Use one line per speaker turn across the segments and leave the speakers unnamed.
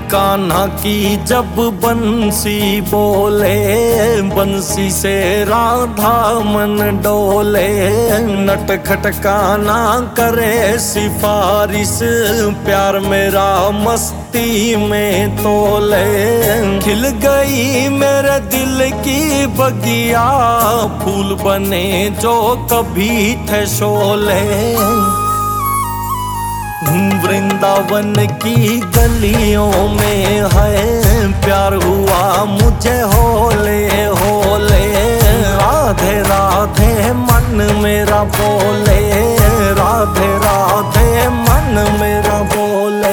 कान्हा की जब बंसी बोले, बंसी से राधा मन डोले। नटखट कान्हा करे सिफारिश, प्यार मेरा मस्ती में तोले। खिल गई मेरे दिल की बगिया, फूल बने जो कभी थे शोले। वृंदावन की गलियों में है प्यार हुआ मुझे होले होले। राधे राधे मन मेरा बोले, राधे राधे मन मेरा बोले।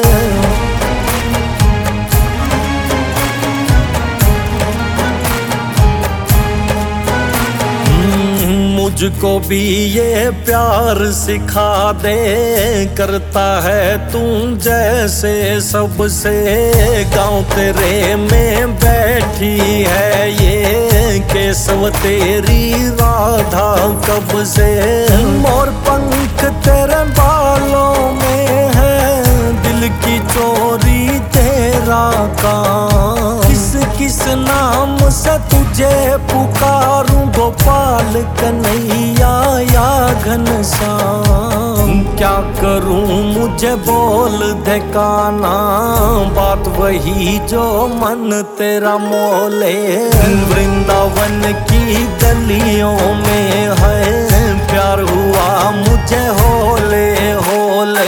मुझको भी ये प्यार सिखा दे, करता है तू जैसे सबसे। गाँव तेरे में बैठी है ये केशव तेरी राधा कब से। मोर पंख तेरे बालों में है, दिल की चोरी तेरा काम। किस किस नाम से तुझे पुकारूं, गोपाल कन्हैया या घनश्याम। क्या करूं मुझे बोल दे कान्हा, बात वही जो मन तेरा मोले। वृंदावन की गलियों में है प्यार हुआ मुझे होले होले।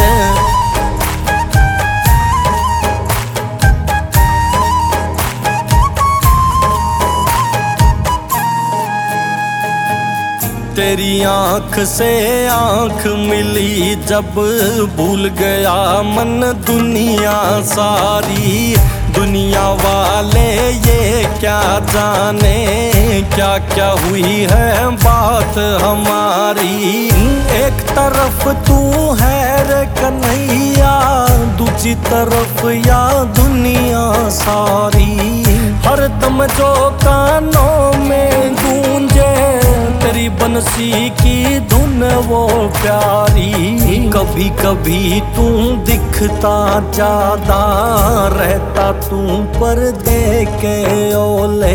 तेरी आँख से आँख मिली जब, भूल गया मन दुनिया सारी। दुनिया वाले ये क्या जाने, क्या क्या हुई है बात हमारी। एक तरफ तू है रे कन्हैया, दूसरी तरफ या दुनिया सारी। हर दम जो कानों में गूंजे, तेरी बंसी की धुन वो प्यारी। कभी कभी तू दिखता ज्यादा, रहता तू पर्दे के ओले।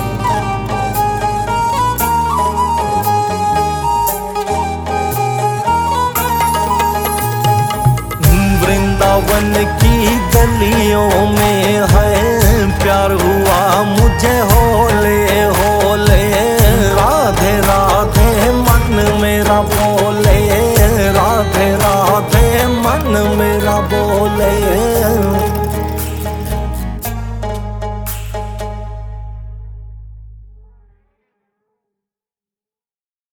वृंदावन की गलियों में है प्यार हुआ मुझे होले होले। राधे राधे मन मेरा बोले, राधे राधे मन मेरा बोले।